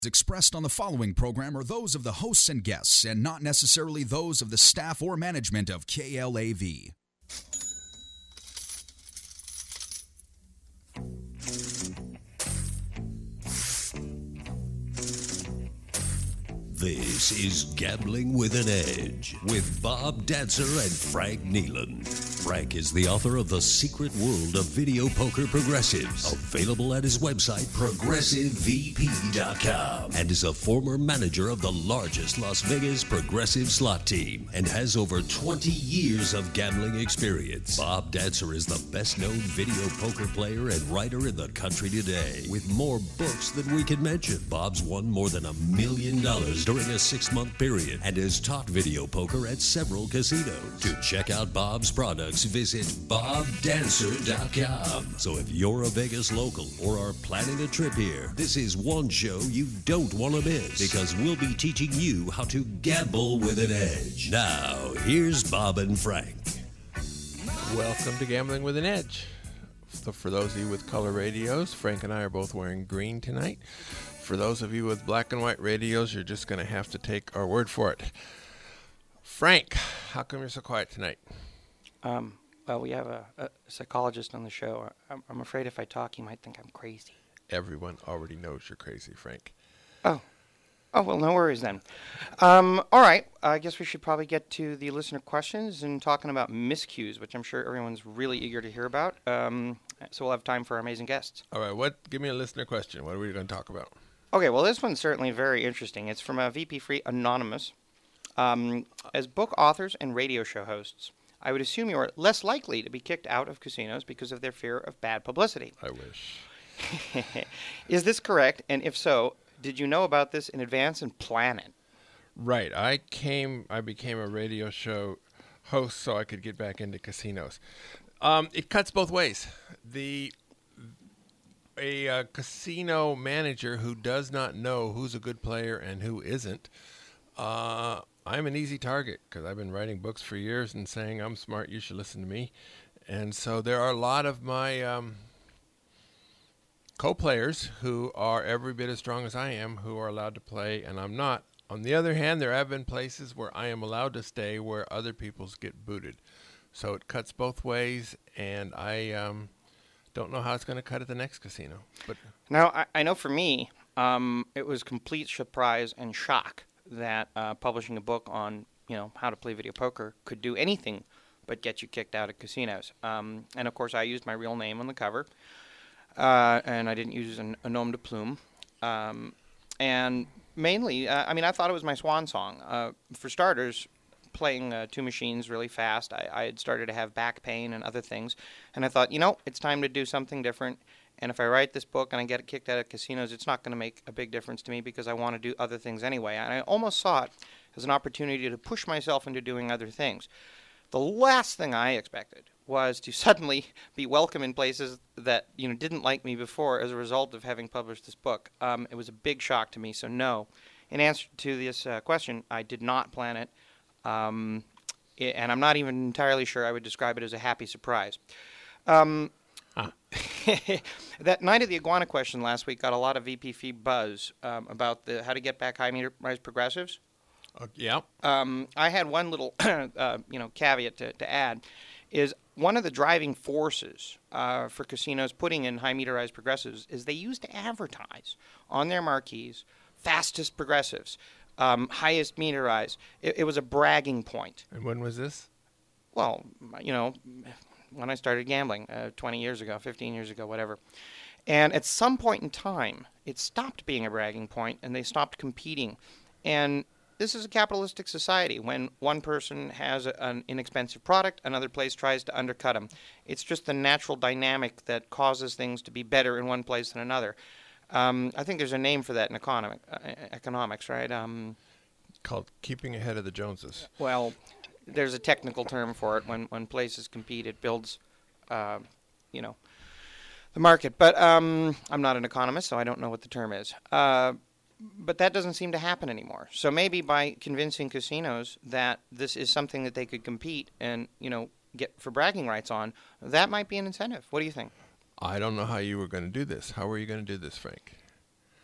Expressed on the following program are those of the hosts and guests and not necessarily those of the staff or management of KLAV. This is Gambling with an Edge with Bob Dancer and Frank Neelan. Frank is the author of The Secret World of Video Poker Progressives, available at his website, ProgressiveVP.com, and is a former manager of the largest Las Vegas progressive slot team and has over 20 years of gambling experience. Bob Dancer is the best-known video poker player and writer in the country today. With more books than we can mention, Bob's won more than $1 million during a 6-month period and has taught video poker at several casinos. To check out Bob's products, visit BobDancer.com. So if you're a Vegas local or are planning a trip here, this is one show you don't want to miss because we'll be teaching you how to gamble with an edge. Now, here's Bob and Frank. Welcome to Gambling with an Edge. So for those of you with color radios, Frank and I are both wearing green tonight. For those of you with black and white radios, you're just going to have to take our word for it. Frank, how come you're so quiet tonight? Well, we have a psychologist on the show. I'm afraid if I talk, he might think I'm crazy. Everyone already knows you're crazy, Frank. Oh, well, no worries then. All right, I guess we should probably get to the listener questions and talking about miscues, which I'm sure everyone's really eager to hear about. So we'll have time for our amazing guests. All right, give me a listener question. What are we going to talk about? Okay, well, this one's certainly very interesting. It's from a VP Free Anonymous. As book authors and radio show hosts, I would assume you are less likely to be kicked out of casinos because of their fear of bad publicity. I wish. Is this correct? And if so, did you know about this in advance and plan it? Right. I became a radio show host so I could get back into casinos. It cuts both ways. A casino manager who does not know who's a good player and who isn't, I'm an easy target because I've been writing books for years and saying I'm smart, you should listen to me. And so there are a lot of my co-players who are every bit as strong as I am who are allowed to play and I'm not. On the other hand, there have been places where I am allowed to stay where other people's get booted. So it cuts both ways, and I don't know how it's going to cut at the next casino. But now, I know for me, it was complete surprise and shock that publishing a book on, how to play video poker could do anything but get you kicked out of casinos. And, of course, I used my real name on the cover, and I didn't use a nom de plume. And mainly, I thought it was my swan song. For starters, playing two machines really fast, I had started to have back pain and other things, and I thought, it's time to do something different, and if I write this book and I get kicked out of casinos, it's not going to make a big difference to me because I want to do other things anyway, and I almost saw it as an opportunity to push myself into doing other things. The last thing I expected was to suddenly be welcome in places that, didn't like me before as a result of having published this book. It was a big shock to me, so no. In answer to this question, I did not plan it. And I'm not even entirely sure I would describe it as a happy surprise. That Night of the Iguana question last week got a lot of VP buzz about how to get back high meterized progressives. Yeah. I had one little caveat to add, is one of the driving forces for casinos putting in high meterized progressives is they used to advertise on their marquees fastest progressives. Highest meterized. It was a bragging point. And when was this? Well, when I started gambling 20 years ago, 15 years ago, whatever. And at some point in time, it stopped being a bragging point, and they stopped competing. And this is a capitalistic society. When one person has an inexpensive product, another place tries to undercut them. It's just the natural dynamic that causes things to be better in one place than another. I think there's a name for that in economics, right? Called keeping ahead of the Joneses. Well, there's a technical term for it. When places compete, it builds, the market. But I'm not an economist, so I don't know what the term is. But that doesn't seem to happen anymore. So maybe by convincing casinos that this is something that they could compete and, get for bragging rights on, that might be an incentive. What do you think? I don't know how you were going to do this. How were you going to do this, Frank?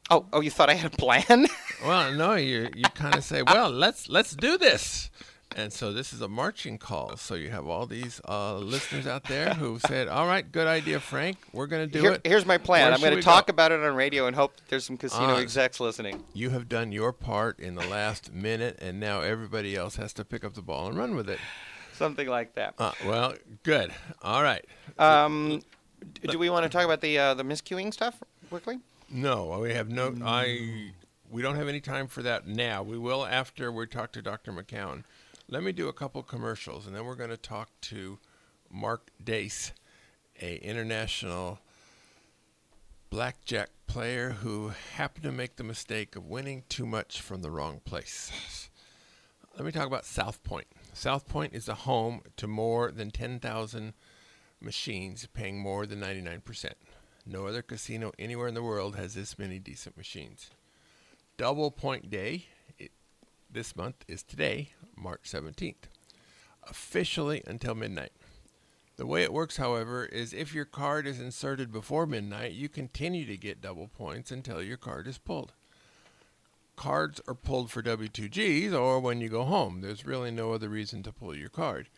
Oh, you thought I had a plan? Well, no, you kind of say, well, let's do this. And so this is a marching call. So you have all these listeners out there who said, all right, good idea, Frank. We're going to do it. Here's my plan. Where I'm going should to we talk go? about it on radio and hope that there's some casino execs listening. You have done your part in the last minute, and now everybody else has to pick up the ball and run with it. Something like that. Well, good. All right. Do we want to talk about the miscuing stuff quickly? No, we have no. We don't have any time for that now. We will after we talk to Dr. McCown. Let me do a couple commercials, and then we're going to talk to Mark Dace, a international blackjack player who happened to make the mistake of winning too much from the wrong place. Let me talk about South Point. South Point is a home to more than 10,000 machines paying more than 99%. No other casino anywhere in the world has this many decent machines. Double Point Day this month is today, March 17th, officially until midnight. The way it works, however, is if your card is inserted before midnight, you continue to get double points until your card is pulled. Cards are pulled for W2Gs or when you go home. There's really no other reason to pull your card.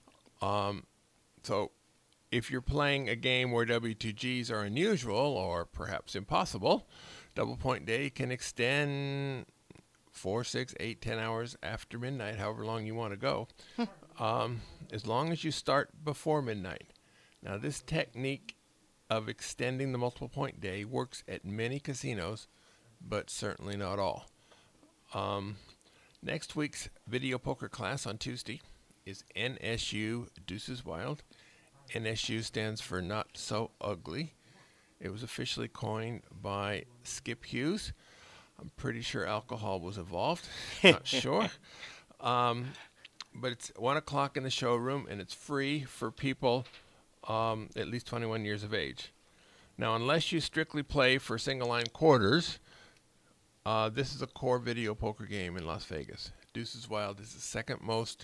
So if you're playing a game where W2Gs are unusual or perhaps impossible, Double Point Day can extend 4, 6, 8, 10 hours after midnight, however long you want to go, as long as you start before midnight. Now, this technique of extending the multiple point day works at many casinos, but certainly not all. Next week's video poker class on Tuesday is NSU Deuces Wild. NSU stands for Not So Ugly. It was officially coined by Skip Hughes. I'm pretty sure alcohol was involved. Not sure. But it's 1 o'clock in the showroom, and it's free for people at least 21 years of age. Now, unless you strictly play for single-line quarters, this is a core video poker game in Las Vegas. Deuces Wild is the second most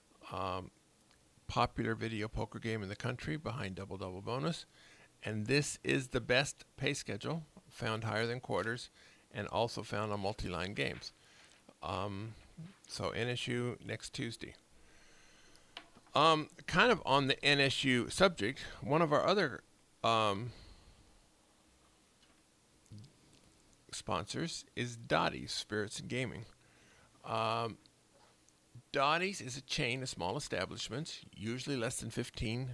popular video poker game in the country behind Double Double Bonus. And this is the best pay schedule, found higher than quarters, and also found on multi-line games. So NSU next Tuesday. Kind of on the NSU subject, one of our other sponsors is Dottie's Spirits and Gaming. Dottie's is a chain of small establishments, usually less than 15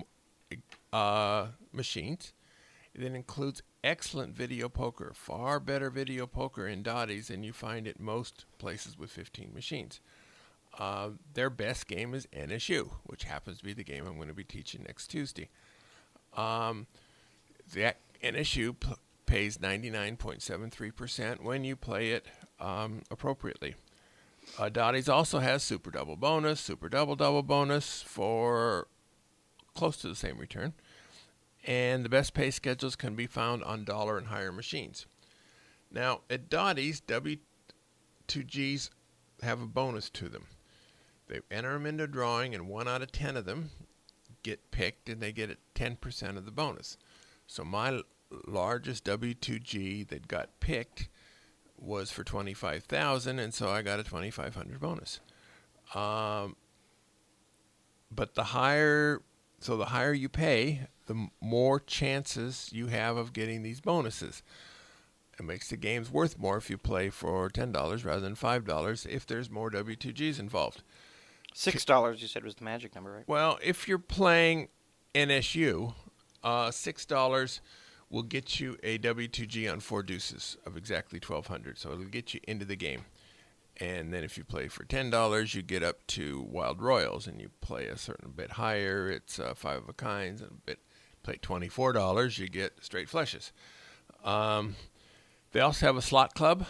machines. It includes excellent video poker, far better video poker in Dottie's than you find at most places with 15 machines. Their best game is NSU, which happens to be the game I'm going to be teaching next Tuesday. The NSU pays 99.73% when you play it appropriately. Dottie's also has Super Double Bonus, Super Double Double Bonus for close to the same return. And the best pay schedules can be found on dollar and higher machines. Now, at Dottie's, W2Gs have a bonus to them. They enter them into a drawing, and 1 out of 10 of them get picked, and they get 10% of the bonus. So my largest W2G that got picked was for $25,000, and so I got a $2,500 bonus. But the higher you pay, the more chances you have of getting these bonuses. It makes the games worth more if you play for $10 rather than $5 if there's more W2Gs involved. $6 you said was the magic number, right? Well, if you're playing NSU, $6 will get you a W2G on 4 deuces of exactly 1,200. So it'll get you into the game. And then if you play for $10, you get up to Wild Royals, and you play a certain bit higher. It's 5 of a kinds, and play $24, you get straight flushes. They also have a slot club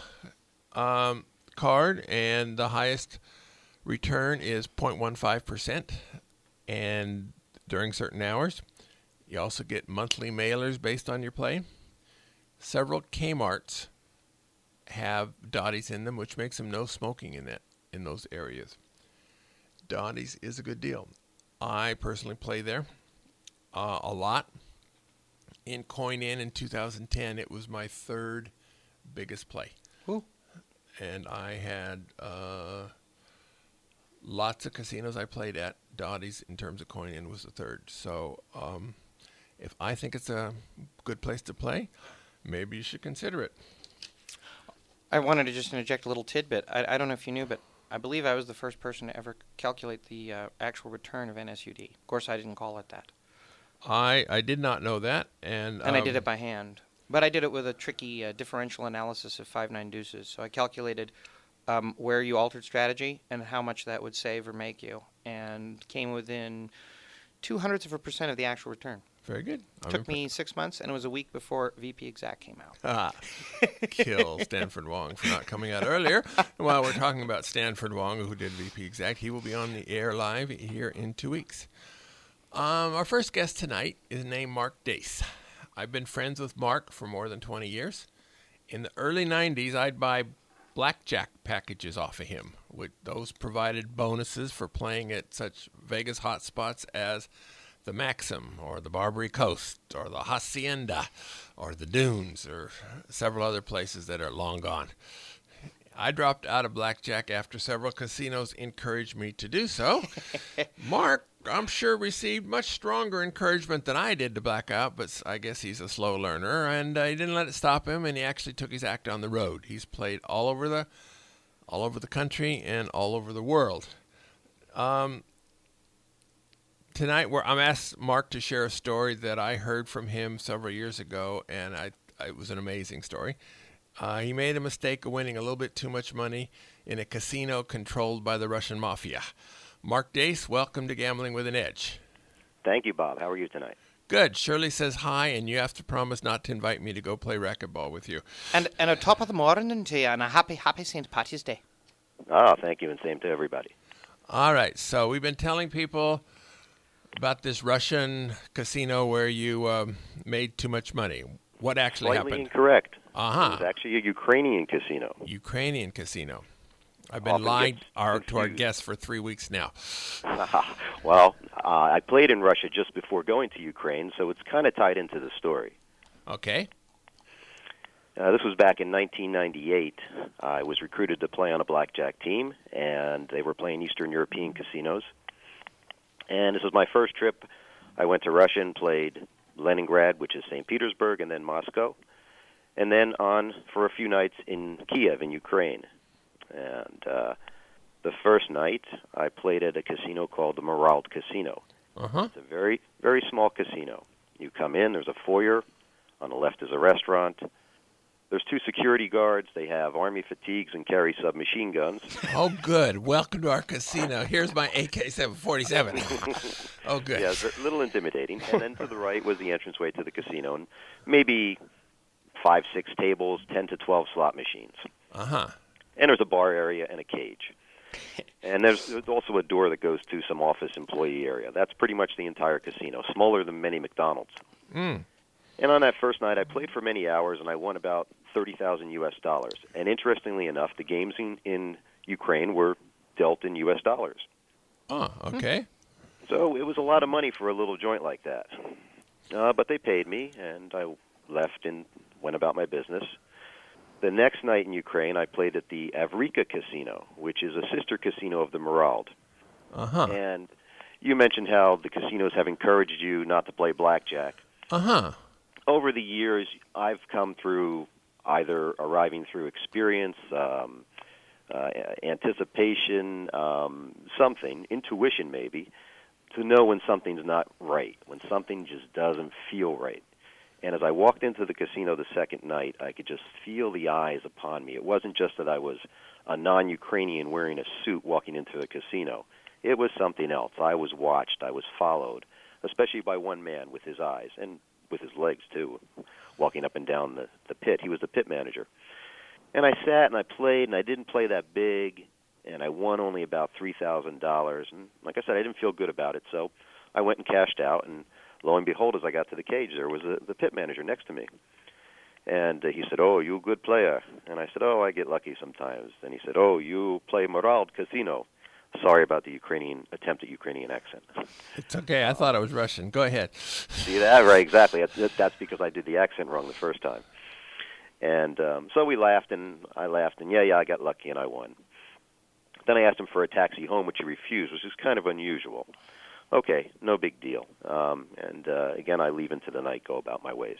card, and the highest return is 0.15%, and during certain hours. You also get monthly mailers based on your play. Several Kmarts have Dottie's in them, which makes them no smoking in those areas. Dottie's is a good deal. I personally play there a lot. In Coin In 2010, it was my third biggest play. Ooh. And I had lots of casinos I played at. Dottie's, in terms of coin in, was the third. So if I think it's a good place to play, maybe you should consider it. I wanted to just interject a little tidbit. I don't know if you knew, but I believe I was the first person to ever calculate the actual return of NSUD. Of course, I didn't call it that. I did not know that. And I did it by hand. But I did it with a tricky differential analysis of 5-9 deuces. So I calculated where you altered strategy and how much that would save or make you, and came within 0.02% of the actual return. Very good. Took me 6 months, and it was a week before VP Exact came out. Kill Stanford Wong for not coming out earlier. And while we're talking about Stanford Wong, who did VP Exact, he will be on the air live here in 2 weeks. Our first guest tonight is named Mark Dace. I've been friends with Mark for more than 20 years. In the early 90s, I'd buy blackjack packages off of him. Those provided bonuses for playing at such Vegas hotspots as the Maxim, or the Barbary Coast, or the Hacienda, or the Dunes, or several other places that are long gone. I dropped out of blackjack after several casinos encouraged me to do so. Mark, I'm sure, received much stronger encouragement than I did to black out, but I guess he's a slow learner, and he didn't let it stop him, and he actually took his act on the road. He's played all over the country and all over the world. Tonight, I'm asked Mark to share a story that I heard from him several years ago, and it was an amazing story. He made a mistake of winning a little bit too much money in a casino controlled by the Russian mafia. Mark Dace, welcome to Gambling with an Edge. Thank you, Bob. How are you tonight? Good. Shirley says hi, and you have to promise not to invite me to go play racquetball with you. And a top of the morning to you, and a happy St. Patty's Day. Oh, thank you, and same to everybody. All right. So we've been telling people about this Russian casino where you made too much money. What actually happened? Slightly incorrect. Uh-huh. It was actually a Ukrainian casino. Ukrainian casino. I've been lying to our guests for 3 weeks now. Well, I played in Russia just before going to Ukraine, so it's kind of tied into the story. Okay. This was back in 1998. I was recruited to play on a blackjack team, and they were playing Eastern European casinos. And this was my first trip. I went to Russia and played Leningrad, which is St. Petersburg, and then Moscow, and then on for a few nights in Kiev in Ukraine. And the first night, I played at a casino called the Morald Casino. Uh-huh. It's a very, very small casino. You come in, there's a foyer. On the left is a restaurant. There's 2 security guards. They have army fatigues and carry submachine guns. Oh, good. Welcome to our casino. Here's my AK-747. Oh, good. Yeah, it's a little intimidating. And then to the right was the entranceway to the casino, and maybe 5, 6 tables, 10 to 12 slot machines. Uh-huh. And there's a bar area and a cage. And there's also a door that goes to some office employee area. That's pretty much the entire casino, smaller than many McDonald's. Mm. And on that first night, I played for many hours, and I won about $30,000 US. And interestingly enough, the games in Ukraine were dealt in US dollars. Oh, okay. So it was a lot of money for a little joint like that. But they paid me, and I left and went about my business. The next night in Ukraine, I played at the Avrika Casino, which is a sister casino of the Morald. Uh-huh. And you mentioned how the casinos have encouraged you not to play blackjack. Uh-huh. Over the years, I've come through either arriving through experience, anticipation, something, intuition maybe, to know when something's not right, when something just doesn't feel right. And as I walked into the casino the second night, I could just feel the eyes upon me. It wasn't just that I was a non-Ukrainian wearing a suit walking into the casino. It was something else. I was watched. I was followed, especially by one man with his eyes and with his legs, too, walking up and down the pit. He was the pit manager. And I sat and I played, and I didn't play that big, and I won only about $3,000. And like I said, I didn't feel good about it, so I went and cashed out, and lo and behold, as I got to the cage, there was the pit manager next to me. And he said, "Oh, you a good player." And I said, "Oh, I get lucky sometimes." And he said, "Oh, you play Morald Casino." Sorry about the attempt at Ukrainian accent. It's okay. I thought I was Russian. Go ahead. See that? Right, exactly. That's because I did the accent wrong the first time. And so we laughed, and I laughed, and yeah, I got lucky, and I won. Then I asked him for a taxi home, which he refused, which is kind of unusual. Okay, no big deal. And again, I leave into the night, go about my ways.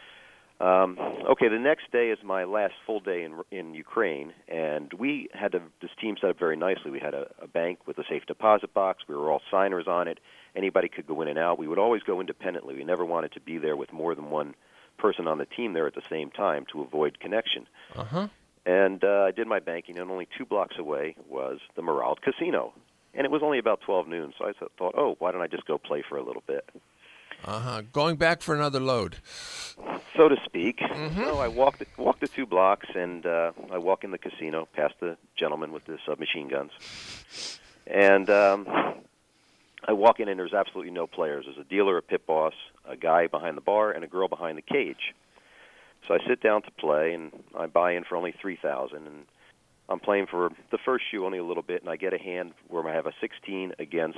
Okay, the next day is my last full day in Ukraine, and we had this team set up very nicely. We had a bank with a safe deposit box. We were all signers on it. Anybody could go in and out. We would always go independently. We never wanted to be there with more than one person on the team there at the same time to avoid connection. Uh-huh. And I did my banking, and only 2 blocks away was the Merald Casino. And it was only about 12 noon, so I thought, oh, why don't I just go play for a little bit? Uh-huh. Going back for another load. So to speak. Mm-hmm. So I walked the 2 blocks, and I walk in the casino past the gentleman with the submachine guns. And I walk in, and there's absolutely no players. There's a dealer, a pit boss, a guy behind the bar, and a girl behind the cage. So I sit down to play, and I buy in for only $3,000, and I'm playing for the first shoe only a little bit, and I get a hand where I have a 16 against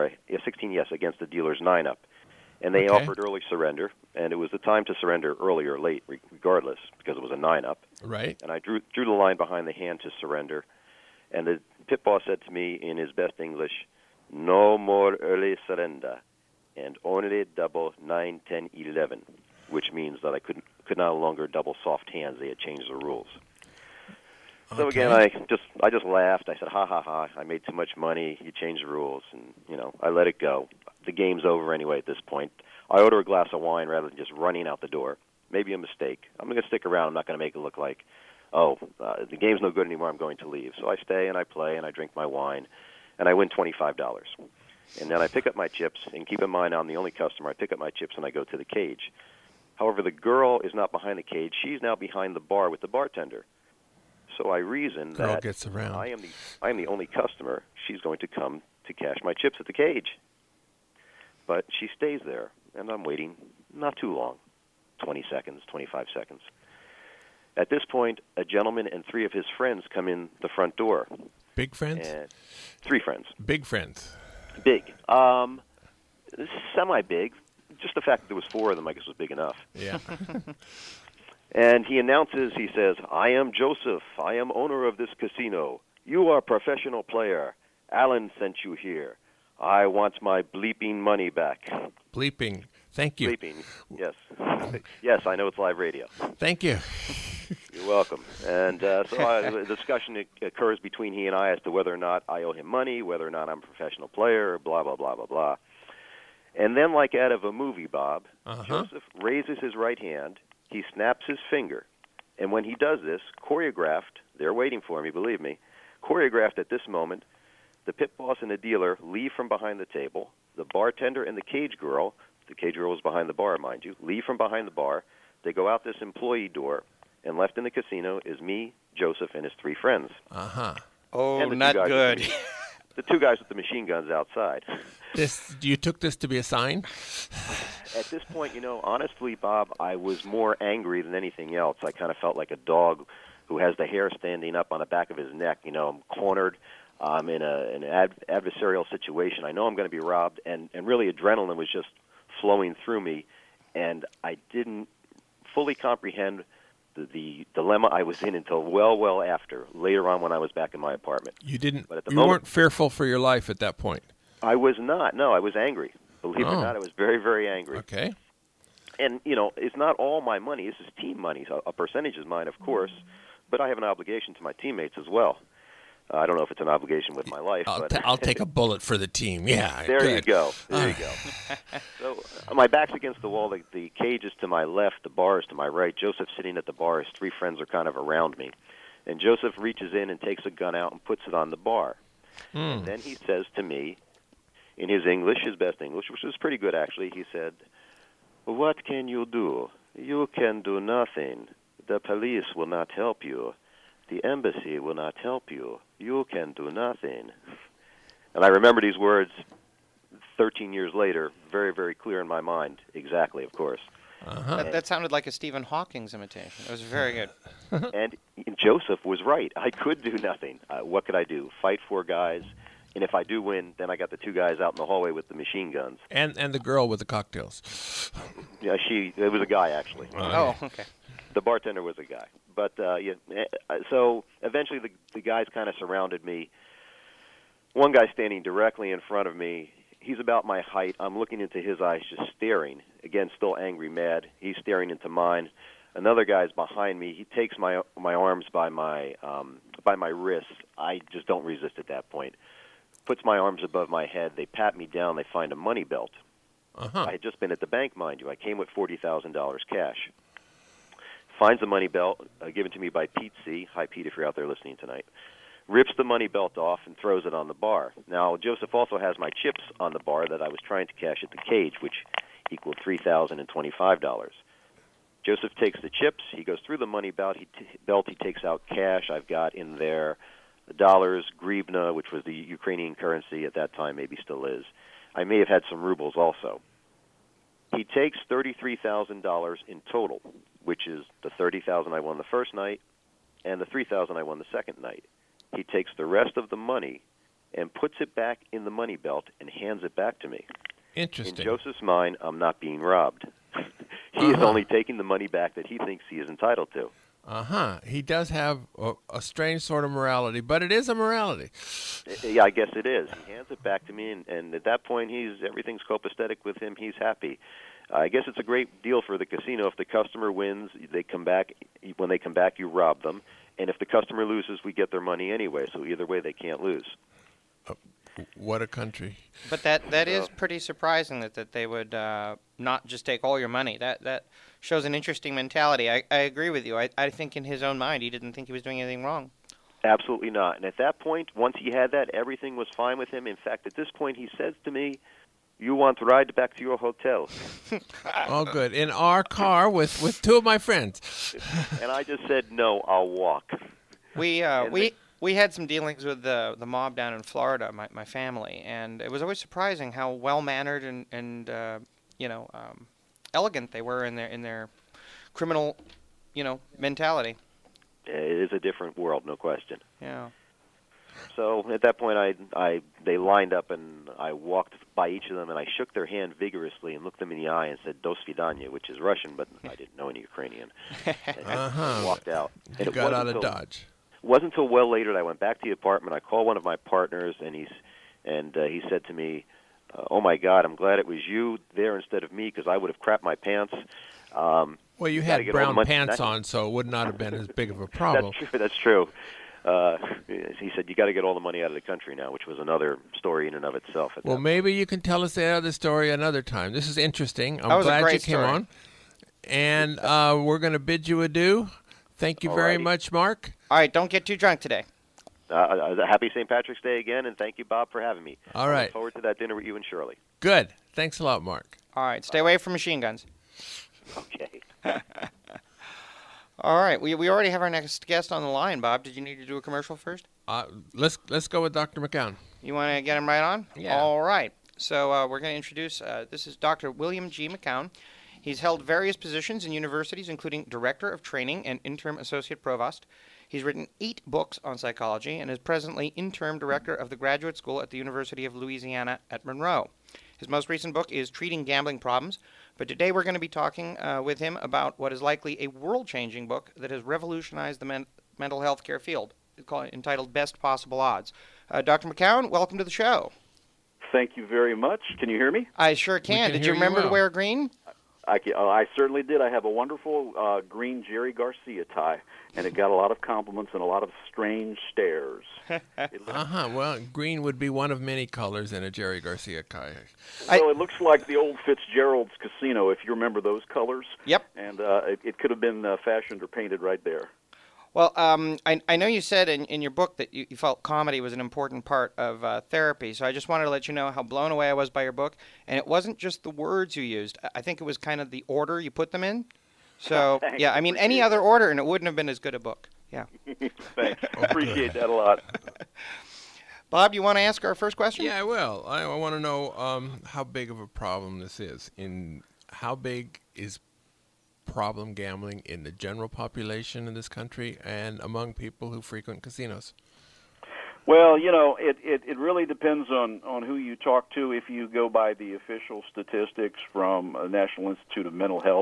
the dealer's 9-up. And they offered early surrender, and it was the time to surrender early or late, regardless, because it was a 9-up. Right. And I drew the line behind the hand to surrender, and the pit boss said to me in his best English, "No more early surrender, and only double 9, 10, 11," which means that I could no longer double soft hands. They had changed the rules. So again, I just laughed. I said, "Ha ha ha! I made too much money. You changed the rules," and I let it go. The game's over anyway at this point. I order a glass of wine rather than just running out the door. Maybe a mistake. I'm going to stick around. I'm not going to make it look like, the game's no good anymore. I'm going to leave. So I stay and I play and I drink my wine, and I win $25. And then I pick up my chips. And keep in mind, I'm the only customer. I pick up my chips and I go to the cage. However, the girl is not behind the cage. She's now behind the bar with the bartender. So I reason Girl that gets around. I am the only customer. She's going to come to cash my chips at the cage. But she stays there, and I'm waiting not too long, 20 seconds, 25 seconds. At this point, a gentleman and 3 of his friends come in the front door. Big friends? 3 friends. Big friends. Big. Semi-big. Just the fact that there was 4 of them, I guess, was big enough. Yeah. And he announces, he says, "I am Joseph. I am owner of this casino. You are a professional player. Alan sent you here. I want my bleeping money back." Bleeping. Thank you. Bleeping, yes. Yes, I know it's live radio. Thank you. You're welcome. And so a discussion occurs between he and I as to whether or not I owe him money, whether or not I'm a professional player, blah, blah, blah, blah, blah. And then, like out of a movie, Bob, Joseph raises his right hand, he snaps his finger, and when he does this, choreographed, they're waiting for me, believe me, choreographed at this moment, the pit boss and the dealer leave from behind the table. The bartender and the cage girl was behind the bar, mind you, leave from behind the bar. They go out this employee door, and left in the casino is me, Joseph, and his 3 friends. Uh-huh. Oh, not good. The 2 guys with the machine guns outside. You took this to be a sign? At this point, honestly, Bob, I was more angry than anything else. I kind of felt like a dog who has the hair standing up on the back of his neck. I'm cornered. I'm in an adversarial situation. I know I'm going to be robbed, and really adrenaline was just flowing through me, and I didn't fully comprehend the dilemma I was in until well after, later on when I was back in my apartment. You didn't. But at the you moment, weren't fearful for your life at that point. I was not. No, I was angry. Believe it or not, I was very, very angry. Okay. And, it's not all my money. This is team money. So a percentage is mine, of course, but I have an obligation to my teammates as well. I don't know if it's an obligation with my life. I'll take a bullet for the team. Yeah. There good. you go. There you go. So my back's against the wall. The cage is to my left. The bar is to my right. Joseph's sitting at the bar. His 3 friends are kind of around me. And Joseph reaches in and takes a gun out and puts it on the bar. And then he says to me, in his English, his best English, which is pretty good actually, he said, "What can you do? You can do nothing. The police will not help you. The embassy will not help you. You can do nothing." And I remember these words 13 years later, very, very clear in my mind. Exactly, of course. That sounded like a Stephen Hawking's imitation. It was very good. And Joseph was right. I could do nothing. What could I do? Fight 4 guys. And if I do win, then I got the 2 guys out in the hallway with the machine guns. And the girl with the cocktails. Yeah, it was a guy, actually. Oh, okay. The bartender was a guy. But, so eventually the guys kind of surrounded me. One guy standing directly in front of me, he's about my height. I'm looking into his eyes, just staring. Again, still angry, mad. He's staring into mine. Another guy's behind me. He takes my arms by my wrists. I just don't resist at that point. Puts my arms above my head. They pat me down. They find a money belt. I had just been at the bank, mind you. I came with $40,000 cash. Finds the money belt, given to me by Pete C. Hi, Pete, if you're out there listening tonight. Rips the money belt off and throws it on the bar. Now, Joseph also has my chips on the bar that I was trying to cash at the cage, which equaled $3,025. Joseph takes the chips. He goes through the money belt. He takes out cash. I've got in there the dollars, grivna, which was the Ukrainian currency at that time, maybe still is. I may have had some rubles also. He takes $33,000 in total, which is the $30,000 I won the first night and the $3,000 I won the second night. He takes the rest of the money and puts it back in the money belt and hands it back to me. Interesting. In Joseph's mind, I'm not being robbed. He is only taking the money back that he thinks he is entitled to. He does have a strange sort of morality, but it is a morality. Yeah, I guess it is. He hands it back to me, and at that point, everything's copacetic with him. He's happy. I guess it's a great deal for the casino. If the customer wins, they come back. When they come back, you rob them. And if the customer loses, we get their money anyway. So either way, they can't lose. What a country. But that is pretty surprising that they would not just take all your money. That shows an interesting mentality. I agree with you. I think in his own mind, he didn't think he was doing anything wrong. Absolutely not. And at that point, once he had that, everything was fine with him. In fact, at this point, he says to me, "You want to ride back to your hotel?" Oh, good. In our car with two of my friends. And I just said, "No, I'll walk." We had some dealings with the mob down in Florida, my family, and it was always surprising how well-mannered and elegant they were in their criminal, mentality. It is a different world, no question. Yeah. So at that point, they lined up, and I walked by each of them, and I shook their hand vigorously and looked them in the eye and said, "Do svidaniya," which is Russian, but I didn't know any Ukrainian. And walked out. And You got out of Dodge. It wasn't until well later that I went back to the apartment. I called one of my partners, and he said to me, "Oh my God, I'm glad it was you there instead of me, because I would have crapped my pants." Well, you had brown pants on, so it would not have been as big of a problem. That's true. He said, "You got to get all the money out of the country now," which was another story in and of itself. Well, maybe you can tell us that other story another time. This is interesting. I'm glad you came on. And we're going to bid you adieu. Thank you very much, Mark. All right, don't get too drunk today. Happy St. Patrick's Day again, and thank you, Bob, for having me. All right. I look forward to that dinner with you and Shirley. Good. Thanks a lot, Mark. All right, stay away from machine guns. Okay. All right, we already have our next guest on the line, Bob. Did you need to do a commercial first? Let's go with Dr. McCown. You want to get him right on? Yeah. All right. So we're going to introduce, this is Dr. William G. McCown. He's held various positions in universities, including Director of Training and Interim Associate Provost. He's written 8 books on psychology and is presently Interim Director of the Graduate School at the University of Louisiana at Monroe. His most recent book is Treating Gambling Problems, but today we're going to be talking with him about what is likely a world-changing book that has revolutionized the mental health care field, entitled Best Possible Odds. Dr. McCown, welcome to the show. Thank you very much. Can you hear me? I sure can. Did you remember to wear green? I certainly did. I have a wonderful green Jerry Garcia tie, and it got a lot of compliments and a lot of strange stares. Well, green would be one of many colors in a Jerry Garcia tie. So it looks like the old Fitzgerald's Casino, if you remember those colors. Yep. And it could have been fashioned or painted right there. Well, I know you said in your book that you felt comedy was an important part of therapy, so I just wanted to let you know how blown away I was by your book. And it wasn't just the words you used. I think it was kind of the order you put them in. So, yeah, I mean, any other order, and it wouldn't have been as good a book. Yeah. Thanks. Appreciate that a lot. Bob, you want to ask our first question? Yeah, I will. I want to know how big of a problem this is. How big is problem gambling in the general population in this country and among people who frequent casinos? Well, it really depends on who you talk to. If you go by the official statistics from National Institute of Mental Health,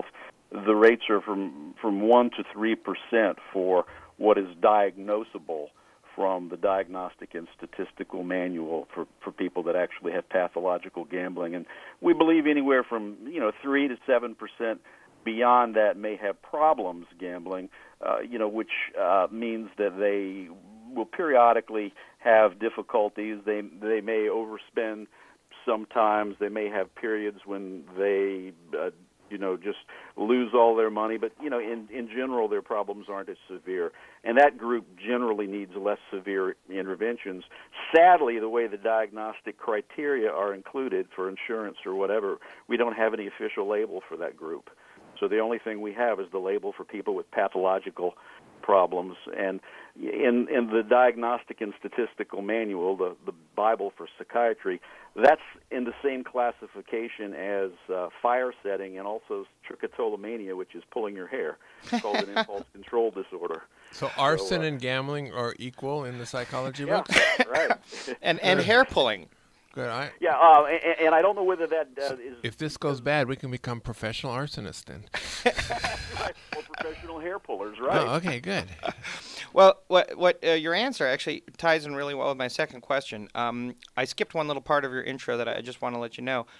the rates are from 1 to 3% for what is diagnosable from the Diagnostic and Statistical Manual for people that actually have pathological gambling. And we believe anywhere from 3 to 7% beyond that may have problems gambling, which means that they will periodically have difficulties. They may overspend sometimes. They may have periods when they just lose all their money, but in general their problems aren't as severe, and that group generally needs less severe interventions. Sadly, the way the diagnostic criteria are included for insurance or whatever, we don't have any official label for that group. So the only thing we have is the label for people with pathological problems. And in the Diagnostic and Statistical Manual, the Bible for psychiatry, that's in the same classification as fire setting and also trichotillomania, which is pulling your hair. It's called an impulse control disorder. So arson and gambling are equal in the psychology books? Yeah, right. and hair pulling. Good. And I don't know whether that is... If this goes bad, we can become professional arsonists then. Right. Or professional hair pullers, right? Oh, okay, good. Well, what your answer actually ties in really well with my second question. I skipped one little part of your intro that I just want to let you know.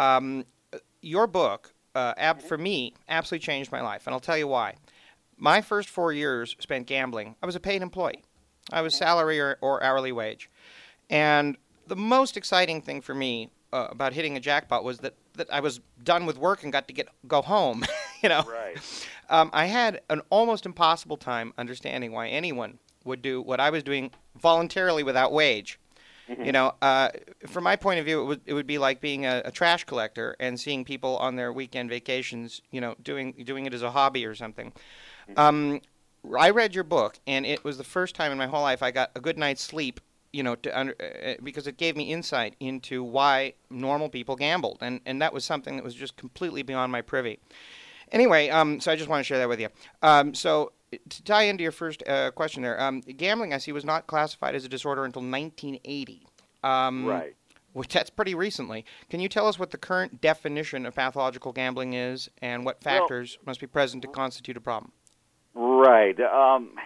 Your book, for me, absolutely changed my life, and I'll tell you why. My first 4 years spent gambling. I was a paid employee. I was salary or hourly wage. And the most exciting thing for me about hitting a jackpot was that I was done with work and got to go home. Right. I had an almost impossible time understanding why anyone would do what I was doing voluntarily without wage. Mm-hmm. From my point of view, it would be like being a trash collector and seeing people on their weekend vacations, doing it as a hobby or something. Mm-hmm. I read your book, and it was the first time in my whole life I got a good night's sleep. Because it gave me insight into why normal people gambled, and that was something that was just completely beyond my privy. Anyway, so I just want to share that with you. So to tie into your first question there, gambling, I see, was not classified as a disorder until 1980. Right. Which that's pretty recently. Can you tell us what the current definition of pathological gambling is, and what factors must be present to constitute a problem? Right. They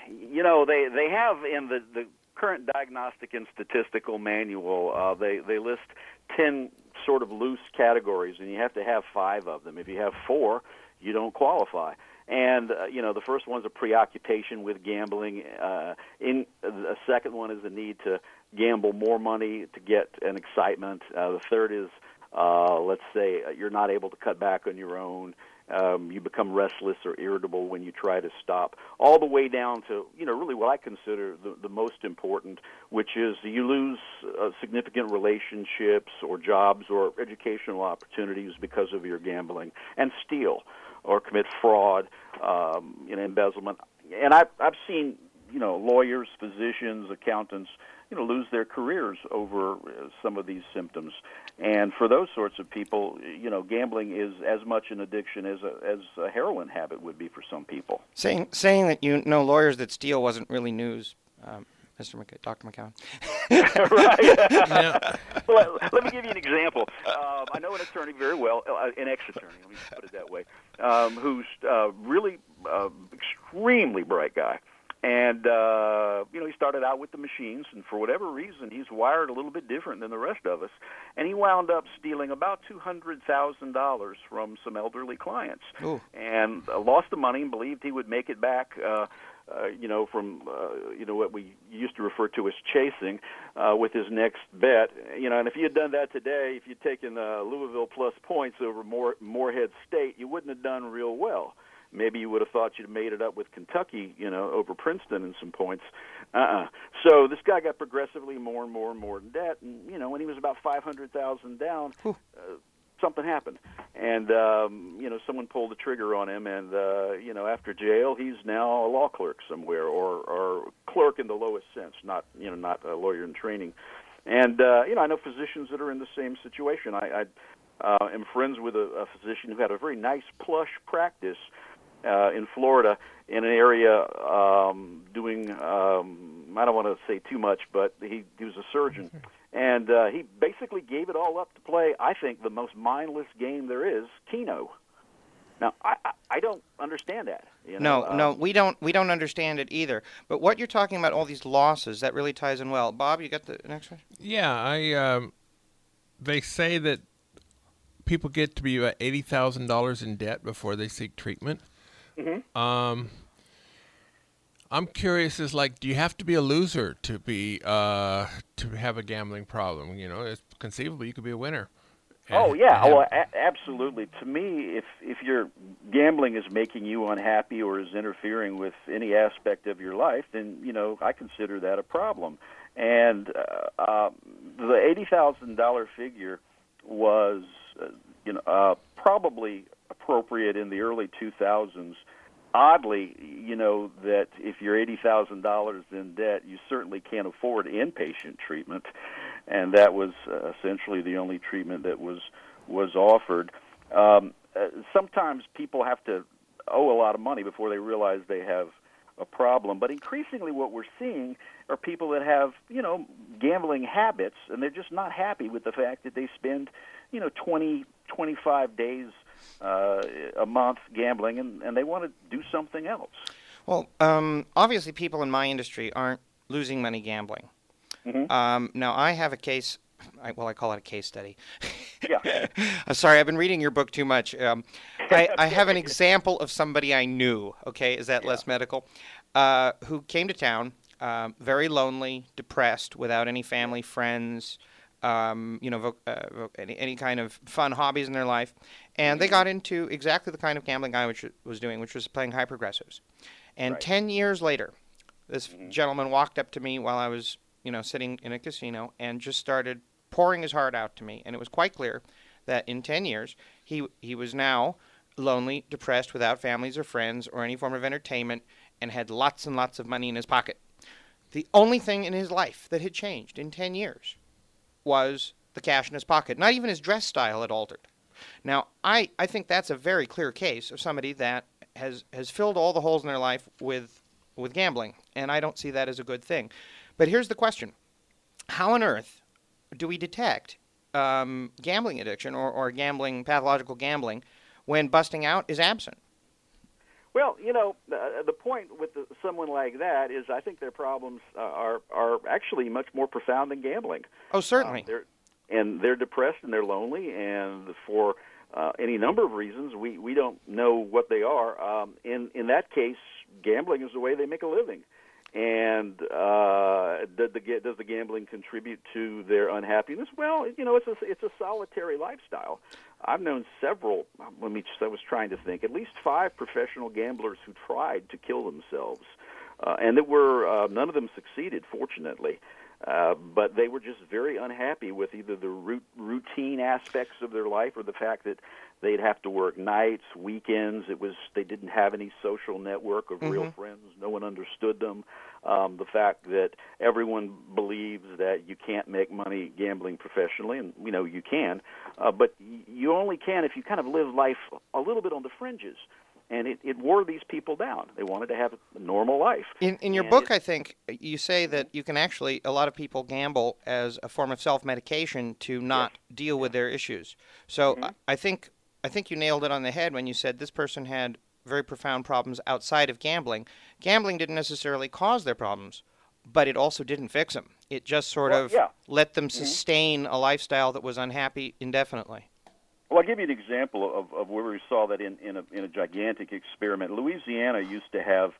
have in the current Diagnostic and Statistical Manual, they list 10 sort of loose categories, and you have to have 5 of them. If you have 4, you don't qualify. And, the first one's a preoccupation with gambling. The second one is the need to gamble more money to get an excitement. The third is, let's say, you're not able to cut back on your own. You become restless or irritable when you try to stop, all the way down to, really what I consider the most important, which is you lose significant relationships or jobs or educational opportunities because of your gambling, and steal or commit fraud, embezzlement. And I've seen, lawyers, physicians, accountants, lose their careers over some of these symptoms. And for those sorts of people, gambling is as much an addiction as a heroin habit would be for some people. Saying that lawyers that steal wasn't really news, Dr. McCown. Right. Well, let me give you an example. I know an attorney very well, an ex-attorney, let me put it that way, who's really extremely bright guy. And, he started out with the machines, and for whatever reason, he's wired a little bit different than the rest of us. And he wound up stealing about $200,000 from some elderly clients. Ooh. And lost the money and believed he would make it back, from, what we used to refer to as chasing, with his next bet. And if you had done that today, if you'd taken Louisville plus points over Morehead State, you wouldn't have done real well. Maybe you would have thought you'd made it up with Kentucky, over Princeton in some points. So this guy got progressively more and more and more in debt. And, when he was about $500,000 down, something happened. And, someone pulled the trigger on him. And, after jail, he's now a law clerk somewhere, or clerk in the lowest sense, not a lawyer in training. And, I know physicians that are in the same situation. I am friends with a physician who had a very nice plush practice in Florida, in an area doing, I don't want to say too much, but he was a surgeon. And he basically gave it all up to play, I think, the most mindless game there is, Keno. Now, I don't understand that. No, we don't understand it either. But what you're talking about, all these losses, that really ties in well. Bob, you got the next one? Yeah, they say that people get to be about $80,000 in debt before they seek treatment. Mm-hmm. I'm curious, do you have to be a loser to be to have a gambling problem? It's conceivable you could be a winner. Oh yeah, absolutely. To me, if your gambling is making you unhappy or is interfering with any aspect of your life, then I consider that a problem. And the $80,000 figure was probably appropriate in the early 2000s. Oddly, that if you're $80,000 in debt, you certainly can't afford inpatient treatment, and that was essentially the only treatment that was offered. Sometimes people have to owe a lot of money before they realize they have a problem, but increasingly what we're seeing are people that have, gambling habits, and they're just not happy with the fact that they spend, 20, 25 days a month gambling, and they want to do something else. Well, obviously people in my industry aren't losing money gambling. Mm-hmm. Now, I have a case, I call it a case study. Yeah. I'm sorry, I've been reading your book too much. I have an example of somebody I knew, okay, is that less medical, who came to town, very lonely, depressed, without any family, friends, any kind of fun hobbies in their life, and they got into exactly the kind of gambling I was doing, which was playing high progressives. And 10 years later, this gentleman walked up to me while I was, sitting in a casino and just started pouring his heart out to me, and it was quite clear that in 10 years he was now lonely, depressed, without families or friends or any form of entertainment, and had lots and lots of money in his pocket. The only thing in his life that had changed in 10 years was the cash in his pocket. Not even his dress style had altered. Now, I think that's a very clear case of somebody that has filled all the holes in their life with gambling, and I don't see that as a good thing. But here's the question. How on earth do we detect gambling addiction or pathological gambling when busting out is absent? Well, the point with someone like that is I think their problems are actually much more profound than gambling. Oh, certainly. They're depressed and they're lonely, and for any number of reasons, we don't know what they are. In that case, gambling is the way they make a living. And does the gambling contribute to their unhappiness? Well, it's a solitary lifestyle. I've known several. I was trying to think. At least 5 professional gamblers who tried to kill themselves, and none of them succeeded, fortunately. But they were just very unhappy with either the routine aspects of their life or the fact that they'd have to work nights, weekends. They didn't have any social network of real friends. No one understood them. The fact that everyone believes that you can't make money gambling professionally, and you can, but you only can if you kind of live life a little bit on the fringes. And it wore these people down. They wanted to have a normal life. In your book, I think, you say that you can actually, a lot of people gamble as a form of self-medication to not deal with their issues. So I think you nailed it on the head when you said this person had very profound problems outside of gambling. Gambling didn't necessarily cause their problems, but it also didn't fix them. It just sort of let them sustain a lifestyle that was unhappy indefinitely. Well, I'll give you an example of where we saw that in a gigantic experiment. Louisiana used to have,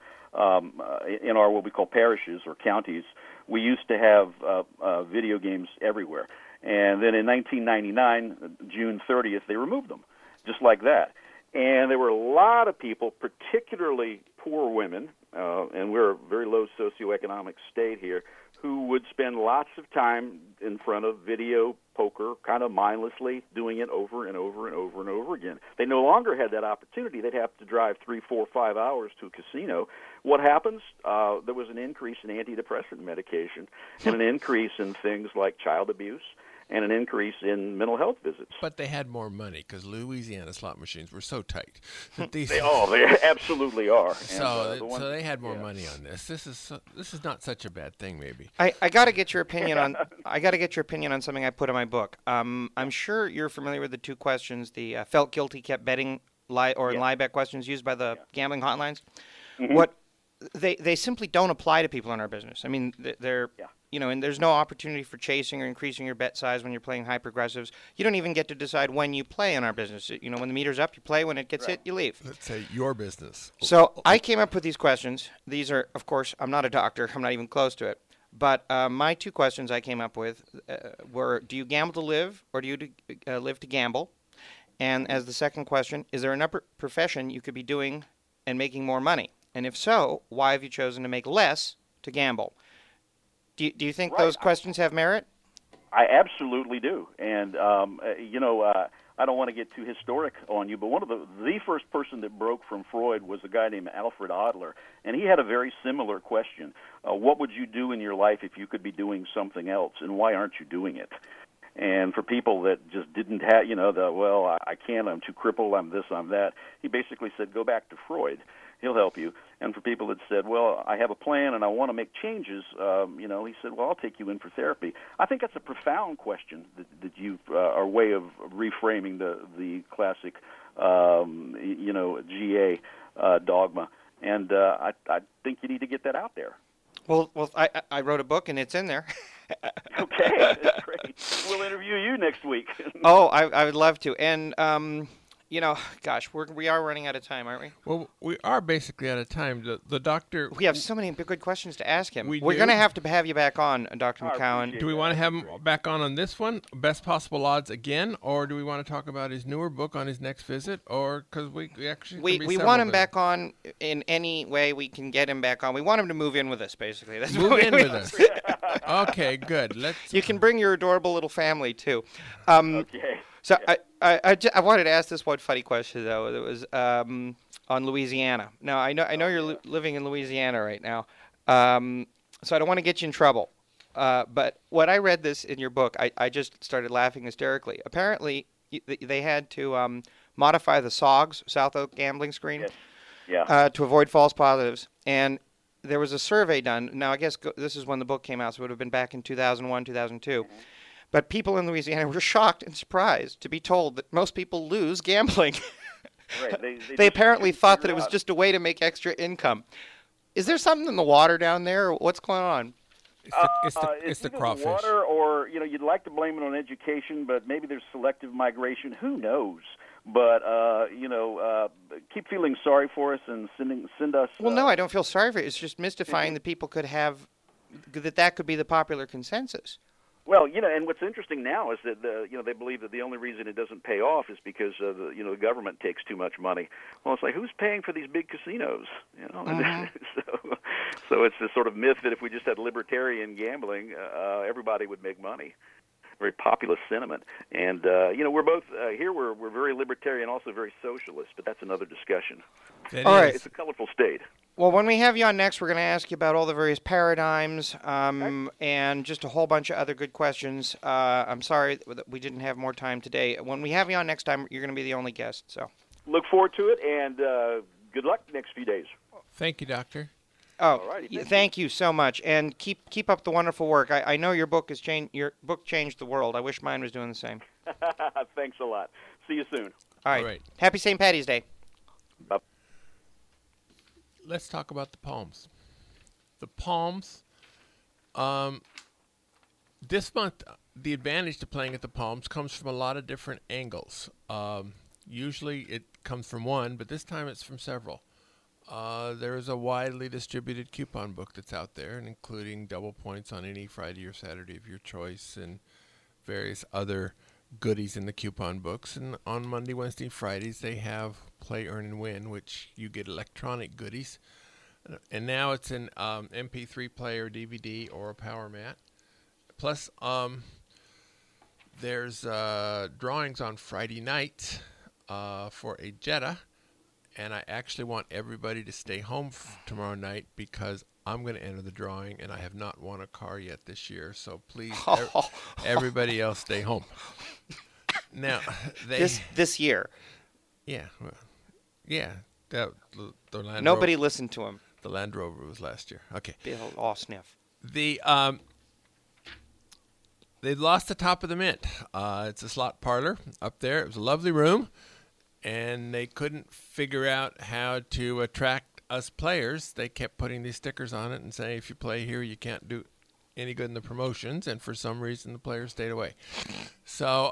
in our what we call parishes or counties, we used to have video games everywhere. And then in 1999, June 30th, they removed them, just like that. And there were a lot of people, particularly poor women, and we're a very low socioeconomic state here, who would spend lots of time in front of video poker, kind of mindlessly doing it over and over and over and over again. They no longer had that opportunity. They'd have to drive 3, 4, 5 hours to a casino. What happens? There was an increase in antidepressant medication and an increase in things like child abuse and an increase in mental health visits. But they had more money because Louisiana slot machines were so tight. That they absolutely are. So they had more money on this. This is not such a bad thing, maybe. I got to get your opinion on. I got to get your opinion on something I put in my book. I'm sure you're familiar with the 2 questions. The felt guilty, kept betting LieBet questions used by the gambling hotlines. What they simply don't apply to people in our business. I mean, they're and there's no opportunity for chasing or increasing your bet size when you're playing high progressives. You don't even get to decide when you play in our business. You know, when the meter's up, you play. When it gets hit, you leave. Let's say your business. So I came up with these questions. These are, of course, I'm not a doctor. I'm not even close to it. But my two questions I came up with were, do you gamble to live or do you live to gamble? And as the second question, is there another profession you could be doing and making more money? And if so, why have you chosen to make less to gamble? Do you think those questions have merit? I absolutely do. And, I don't want to get too historic on you, but one of the first person that broke from Freud was a guy named Alfred Adler, and he had a very similar question. What would you do in your life if you could be doing something else, and why aren't you doing it? And for people that just didn't have, I can't, I'm too crippled, I'm this, I'm that, he basically said, go back to Freud. He'll help you. And for people that said, well, I have a plan and I want to make changes, he said, well, I'll take you in for therapy. I think that's a profound question that you are a way of reframing the classic, GA dogma. And I think you need to get that out there. Well, I wrote a book and it's in there. Okay, that's great. We'll interview you next week. Oh, I would love to. And we are running out of time, aren't we? Well, we are basically out of time. The doctor... We have so many good questions to ask him. We're going to have you back on, Dr. McCowan. Do we want to have him back on this one, Best Possible Odds again, or do we want to talk about his newer book on his next visit? Or because we actually... We want him back on in any way we can get him back on. We want him to move in with us, basically. That's move in with us. Okay, good. You can bring your adorable little family, too. Okay. So I wanted to ask this one funny question though. It was on Louisiana. Now I know you're living in Louisiana right now, so I don't want to get you in trouble. But when I read this in your book, I just started laughing hysterically. Apparently, they had to modify the SOGS, South Oak Gambling Screen, to avoid false positives. And there was a survey done. Now I guess this is when the book came out, so it would have been back in 2001, 2002. Mm-hmm. But people in Louisiana were shocked and surprised to be told that most people lose gambling. Right. They apparently thought that it was just a way to make extra income. Is there something in the water down there, or what's going on? It's the crawfish. Water, or you'd like to blame it on education, but maybe there's selective migration. Who knows? But keep feeling sorry for us and send us. Well, no, I don't feel sorry for it. It's just mystifying that people could have that could be the popular consensus. Well, and what's interesting now is that they believe that the only reason it doesn't pay off is because the government takes too much money. Well, it's like, who's paying for these big casinos? So it's this sort of myth that if we just had libertarian gambling, everybody would make money. Very populist sentiment, and we're both here. We're very libertarian, also very socialist, but that's another discussion. All right, it's a colorful state. Well, when we have you on next, we're going to ask you about all the various paradigms and just a whole bunch of other good questions. I'm sorry that we didn't have more time today. When we have you on next time, you're going to be the only guest. So look forward to it, and good luck the next few days. Thank you, Doctor. Oh, thank you so much, and keep up the wonderful work. I know your book changed the world. I wish mine was doing the same. Thanks a lot. See you soon. All right. Happy St. Patty's Day. Bye. Let's talk about the Palms. The Palms. This month, the advantage to playing at the Palms comes from a lot of different angles. Usually, it comes from one, but this time it's from several. There is a widely distributed coupon book that's out there, and including double points on any Friday or Saturday of your choice and various other goodies in the coupon books. And on Monday, Wednesday, and Fridays, they have Play, Earn, and Win, which you get electronic goodies. And now it's an MP3 player, DVD, or a power mat. Plus, there's drawings on Friday night for a Jetta. And I actually want everybody to stay home tomorrow night because I'm going to enter the drawing, and I have not won a car yet this year. So please, everybody else, stay home. Now, this year. Yeah, the Land Nobody Rover, listened to him. The Land Rover was last year. Okay. Bill Sniff. They lost the top of the mint. It's a slot parlor up there. It was a lovely room. and they couldn't figure out how to attract us players. They kept putting these stickers on it and saying, if you play here, you can't do any good in the promotions, and for some reason the players stayed away. So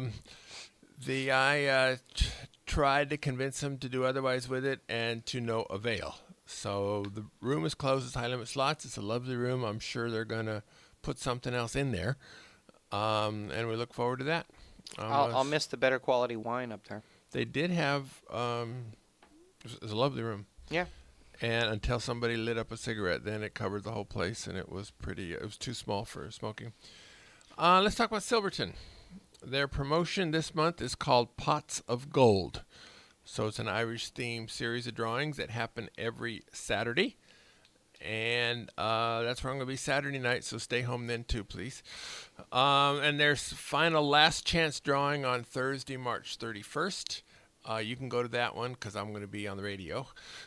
I tried to convince them to do otherwise with it, and to no avail. So the room is closed. It's High Limit Slots. It's a lovely room. I'm sure they're going to put something else in there, and we look forward to that. I'll miss the better quality wine up there. They did have it was a lovely room. Yeah. And until somebody lit up a cigarette, then it covered the whole place, and it was too small for smoking. Let's talk about Silverton. Their promotion this month is called Pots of Gold. So it's an Irish-themed series of drawings that happen every Saturday. And that's where I'm going to be Saturday night, so stay home then too, please. And there's final last chance drawing on Thursday, March 31st. You can go to that one because I'm going to be on the radio.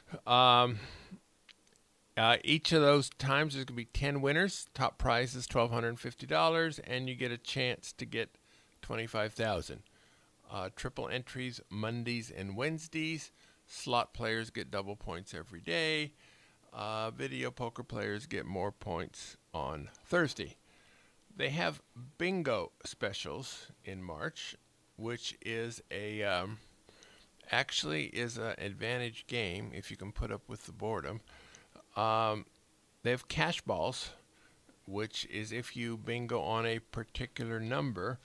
Each of those times there's going to be 10 winners. Top prize is $1,250, and you get a chance to get $25,000. Triple entries Mondays and Wednesdays. Slot players get double points every day. Video poker players get more points on Thursday. They have bingo specials in March, which is actually is an advantage game if you can put up with the boredom. They have cash balls, which is if you bingo on a particular number,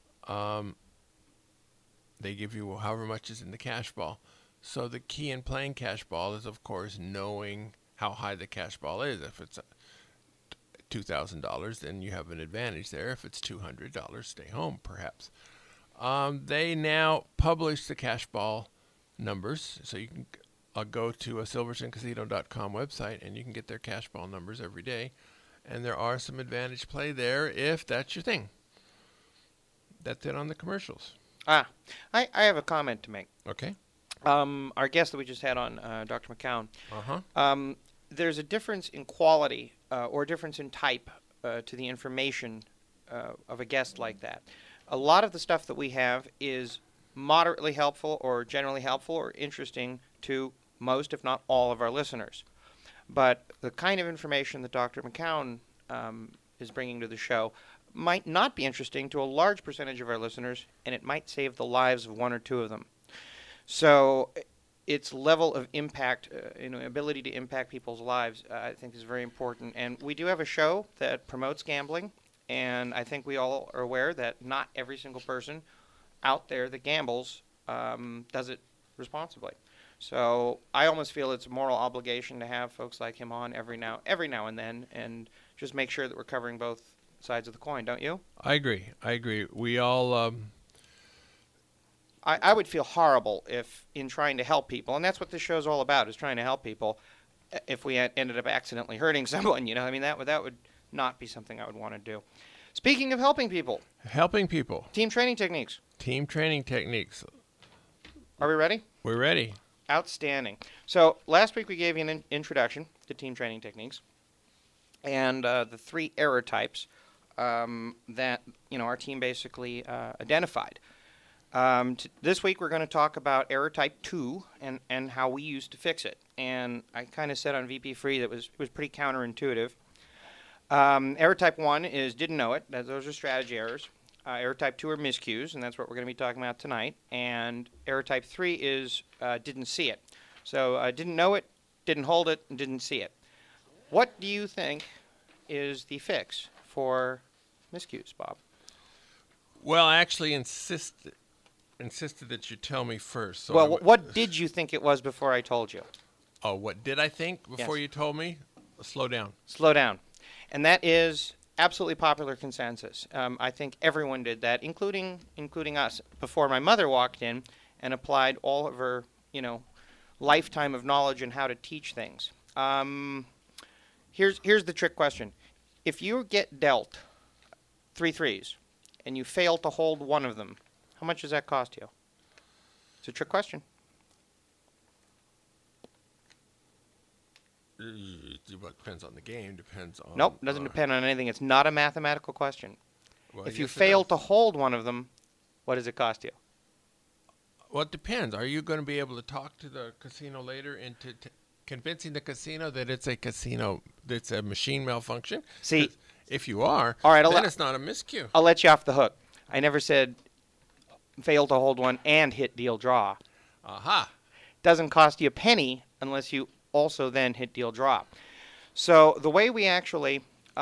they give you however much is in the cash ball. So the key in playing cash ball is, of course, knowing how high the cash ball is. If it's $2,000, then you have an advantage there. If it's $200, stay home, perhaps. They now publish the cash ball numbers, so you can go to a silvertoncasino.com website, and you can get their cash ball numbers every day. And there are some advantage play there if that's your thing. That's it on the commercials. I have a comment to make. Okay. Our guest that we just had on, Dr. McCown, there's a difference in quality or a difference in type to the information of a guest like that. A lot of the stuff that we have is moderately helpful or generally helpful or interesting to most, if not all, of our listeners. But the kind of information that Dr. McCown is bringing to the show might not be interesting to a large percentage of our listeners, and it might save the lives of one or two of them. So its level of impact, ability to impact people's lives, I think is very important. And we do have a show that promotes gambling, and I think we all are aware that not every single person out there that gambles does it responsibly. So I almost feel it's a moral obligation to have folks like him on every now and then, and just make sure that we're covering both sides of the coin, don't you? I agree. We all... I would feel horrible if, in trying to help people, and that's what this show's all about, is trying to help people, if we ended up accidentally hurting someone, that would not be something I would want to do. Speaking of helping people. Team training techniques. Are we ready? We're ready. Outstanding. So last week we gave you an introduction to team training techniques and the 3 error types that our team basically identified. This week we're going to talk about error type 2 and how we used to fix it. And I kind of said on VP Free that it was pretty counterintuitive. Error type 1 is didn't know it. Those are strategy errors. Error type 2 are miscues, and that's what we're going to be talking about tonight. And error type 3 is didn't see it. So didn't know it, didn't hold it, and didn't see it. What do you think is the fix for miscues, Bob? Well, I actually insisted that you tell me first. So well, what did you think it was before I told you? Oh, what did I think before you told me? Slow down. Slow down. And that is absolutely popular consensus. I think everyone did that, including us, before my mother walked in and applied all of her, lifetime of knowledge on how to teach things. Here's the trick question. If you get dealt 3 threes and you fail to hold one of them, how much does that cost you? It's a trick question. It depends on the game. Depends on. Nope, doesn't depend on anything. It's not a mathematical question. Well, if you fail to hold one of them, what does it cost you? Well, it depends. Are you going to be able to talk to the casino later into convincing the casino that it's a casino, that's a machine malfunction? See, 'cause if you are, all right, then it's not a miscue. I'll let you off the hook. I never said fail to hold one and hit deal draw. Aha. Doesn't cost you a penny unless you also then hit deal draw. So the way we actually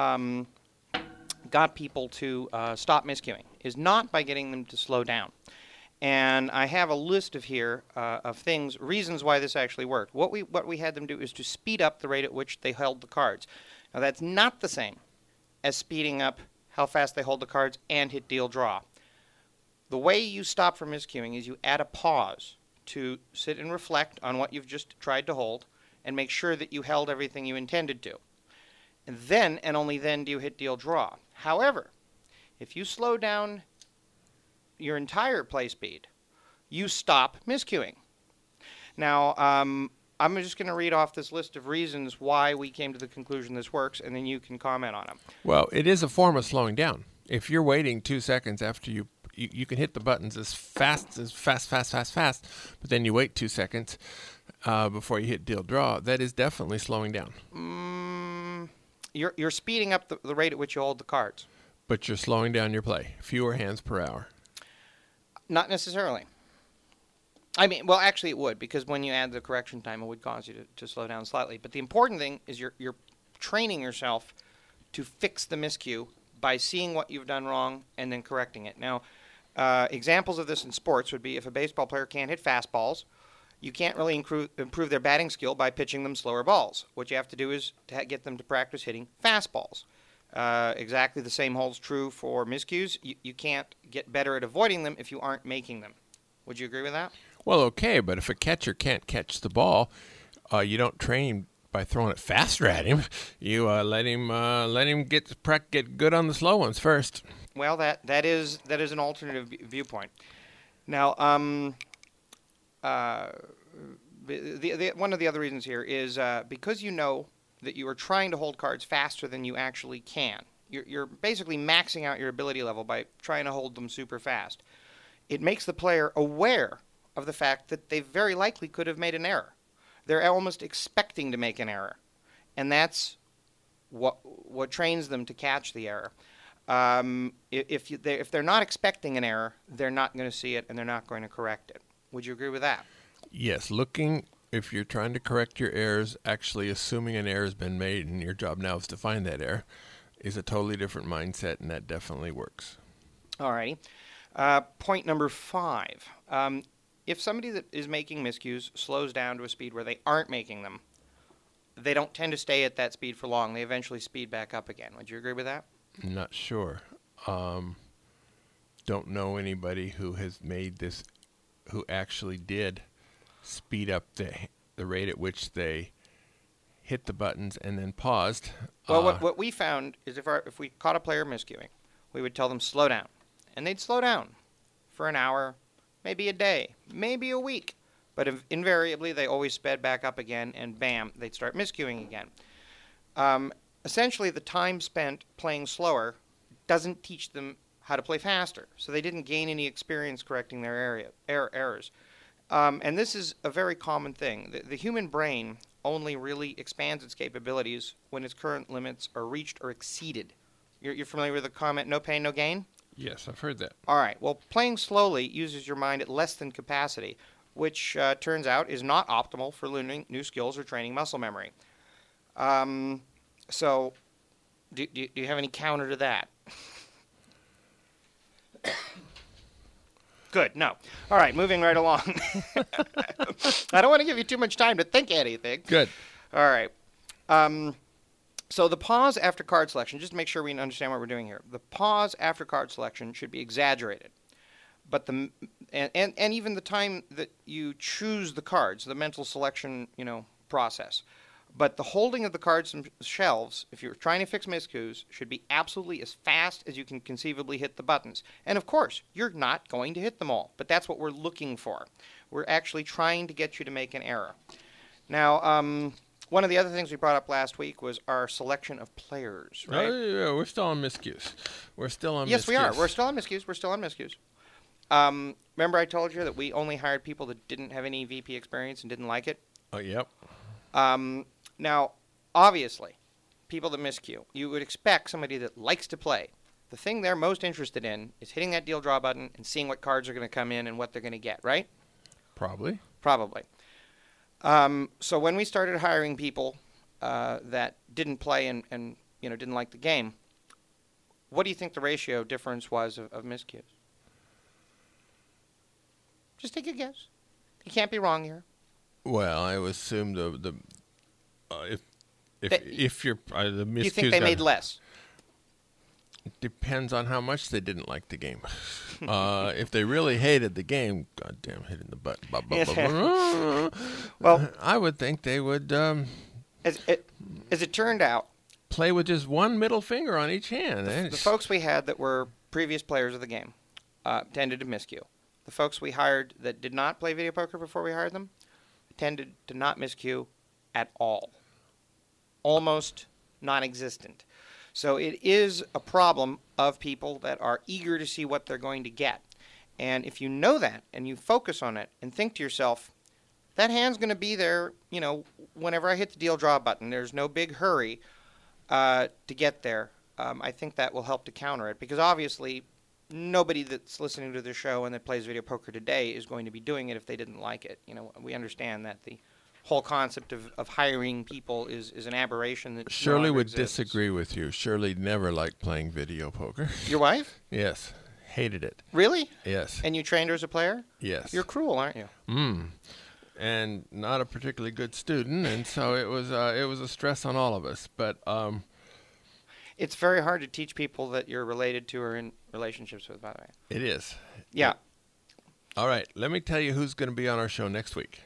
got people to stop miscuing is not by getting them to slow down. And I have a list of reasons why this actually worked. What we had them do is to speed up the rate at which they held the cards. Now that's not the same as speeding up how fast they hold the cards and hit deal draw. The way you stop from miscuing is you add a pause to sit and reflect on what you've just tried to hold and make sure that you held everything you intended to. And then, and only then, do you hit deal draw. However, if you slow down your entire play speed, you stop miscuing. Now, I'm just going to read off this list of reasons why we came to the conclusion this works, and then you can comment on them. Well, it is a form of slowing down. If you're waiting 2 seconds after you can hit the buttons as fast, but then you wait 2 seconds before you hit deal draw, that is definitely slowing down. You're speeding up the rate at which you hold the cards. But you're slowing down your play. Fewer hands per hour. Not necessarily. I mean, well, actually it would, because when you add the correction time, it would cause you to slow down slightly. But the important thing is you're training yourself to fix the miscue by seeing what you've done wrong and then correcting it. Now, examples of this in sports would be if a baseball player can't hit fastballs, you can't really improve their batting skill by pitching them slower balls. What you have to do is to get them to practice hitting fastballs. Exactly the same holds true for miscues. You can't get better at avoiding them if you aren't making them. Would you agree with that? Well, okay, but if a catcher can't catch the ball, you don't train him by throwing it faster at him. You let him get good on the slow ones first. Well, that is an alternative viewpoint. Now, one of the other reasons here is because you know that you are trying to hold cards faster than you actually can. You're basically maxing out your ability level by trying to hold them super fast. It makes the player aware of the fact that they very likely could have made an error. They're almost expecting to make an error, and that's what trains them to catch the error. If they're not expecting an error, they're not going to see it, and they're not going to correct it. Would you agree with that? Yes, if you're trying to correct your errors, actually assuming an error has been made and your job now is to find that error, is a totally different mindset, and that definitely works. All righty. Point number 5. If somebody that is making miscues slows down to a speed where they aren't making them, they don't tend to stay at that speed for long. They eventually speed back up again. Would you agree with that? I'm not sure. Don't know anybody who has made this, who actually did speed up the rate at which they hit the buttons and then paused. Well, what we found is if we caught a player miscuing, we would tell them slow down. And they'd slow down for an hour, maybe a day, maybe a week. But invariably, they always sped back up again, and bam, they'd start miscuing again. Essentially, the time spent playing slower doesn't teach them how to play faster. So they didn't gain any experience correcting their errors. And this is a very common thing. The human brain only really expands its capabilities when its current limits are reached or exceeded. You're familiar with the comment, no pain, no gain? Yes, I've heard that. All right. Well, playing slowly uses your mind at less than capacity, which turns out is not optimal for learning new skills or training muscle memory. So, do you have any counter to that? Good. No. All right. Moving right along. I don't want to give you too much time to think anything. Good. All right. So the pause after card selection, just to make sure we understand what we're doing here, the pause after card selection should be exaggerated. But and even the time that you choose the cards, the mental selection, process. But the holding of the cards and shelves, if you're trying to fix miscues, should be absolutely as fast as you can conceivably hit the buttons. And of course, you're not going to hit them all, but that's what we're looking for. We're actually trying to get you to make an error. Now, one of the other things we brought up last week was our selection of players, right? Oh, yeah, we're still on miscues. Yes, we are. We're still on miscues. Remember I told you that we only hired people that didn't have any VP experience and didn't like it? Oh, yep. Now, obviously, people that miscue, you would expect somebody that likes to play. The thing they're most interested in is hitting that deal draw button and seeing what cards are going to come in and what they're going to get, right? Probably. Probably. So when we started hiring people that didn't play and didn't like the game, what do you think the ratio difference was of miscues? Just take a guess. You can't be wrong here. Well, I would assume if you're the miscues. Do you think they made less? Depends on how much they didn't like the game. If they really hated the game, goddamn, hitting the button. Well, I would think they would. As it turned out, play with just one middle finger on each hand. The folks we had that were previous players of the game tended to miscue. The folks we hired that did not play video poker before we hired them tended to not miscue at all. Almost non-existent. So it is a problem of people that are eager to see what they're going to get. And if you know that and you focus on it and think to yourself, that hand's going to be there, whenever I hit the deal draw button. There's no big hurry to get there. I think that will help to counter it because obviously nobody that's listening to the show and that plays video poker today is going to be doing it if they didn't like it. We understand that the whole concept of hiring people is an aberration that Shirley would exists. disagree with you. Shirley never liked playing video poker. Your wife? Yes. Hated it. Really? Yes. And you trained her as a player? Yes. You're cruel, aren't you? And not a particularly good student, and so it was a stress on all of us. But it's very hard to teach people that you're related to or in relationships with, by the way. It is. Yeah. All right. Let me tell you who's going to be on our show next week.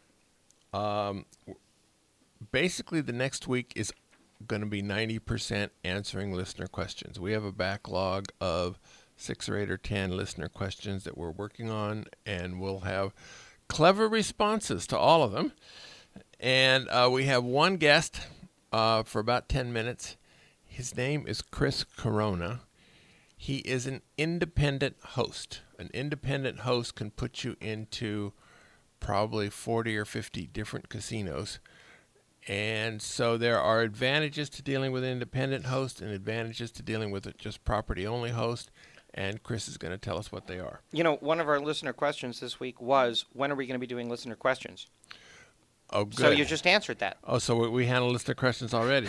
Basically, the next week is going to be 90% answering listener questions. We have a backlog of 6 or 8 or 10 listener questions that we're working on, and we'll have clever responses to all of them. And we have one guest for about 10 minutes. His name is Chris Corona. He is an independent host. An independent host can put you into probably 40 or 50 different casinos. And so there are advantages to dealing with an independent host and advantages to dealing with a just property-only host. And Chris is going to tell us what they are. One of our listener questions this week was, when are we going to be doing listener questions? Oh, good. So you just answered that. Oh, so we handle listener questions already.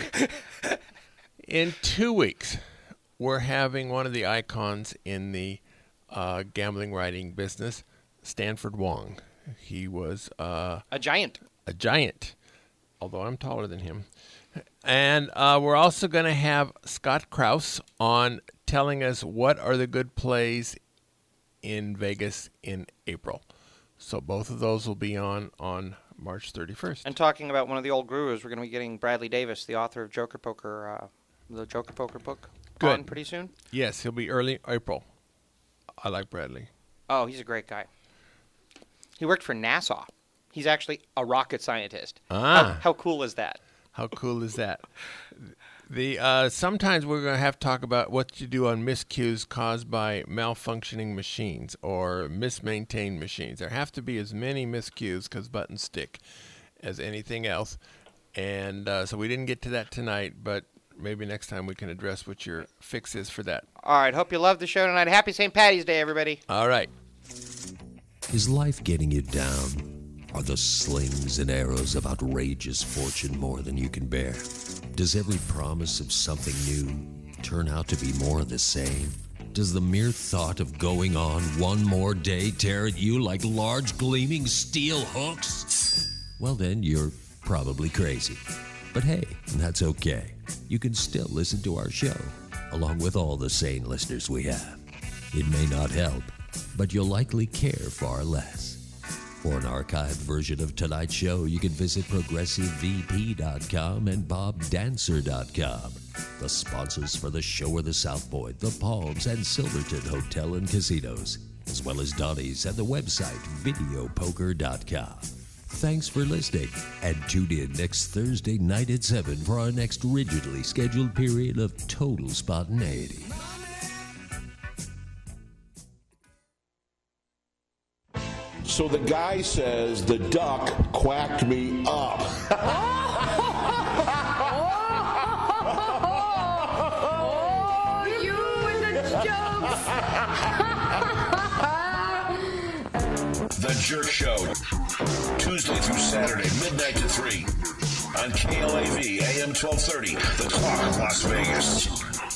In 2 weeks, we're having one of the icons in the gambling writing business, Stanford Wong. He was a giant. A giant, although I'm taller than him. And we're also going to have Scott Krause on telling us what are the good plays in Vegas in April. So both of those will be on March 31st. And talking about one of the old gurus, we're going to be getting Bradley Davis, the author of Joker Poker, the Joker Poker book, on pretty soon. Yes, he'll be early April. I like Bradley. Oh, he's a great guy. He worked for NASA. He's actually a rocket scientist. How cool is that? How cool is that? Sometimes we're going to have to talk about what you do on miscues caused by malfunctioning machines or mismaintained machines. There have to be as many miscues because buttons stick as anything else. And so we didn't get to that tonight, but maybe next time we can address what your fix is for that. All right. Hope you love the show tonight. Happy St. Paddy's Day, everybody. All right. Is life getting you down? Are the slings and arrows of outrageous fortune more than you can bear? Does every promise of something new turn out to be more of the same? Does the mere thought of going on one more day tear at you like large gleaming steel hooks? Well then, you're probably crazy. But hey, that's okay. You can still listen to our show, along with all the sane listeners we have. It may not help, but you'll likely care far less. For an archived version of tonight's show, you can visit ProgressiveVP.com and BobDancer.com. The sponsors for the show are the South Point, the Palms, and Silverton Hotel and Casinos, as well as Donnie's and the website VideoPoker.com. Thanks for listening, and tune in next Thursday night at 7 for our next rigidly scheduled period of total spontaneity. So the guy says, the duck quacked me up. Oh, you and the jokes. The Jerk Show, Tuesday through Saturday, midnight to 3, on KLAV, AM 1230, The Clock, Las Vegas.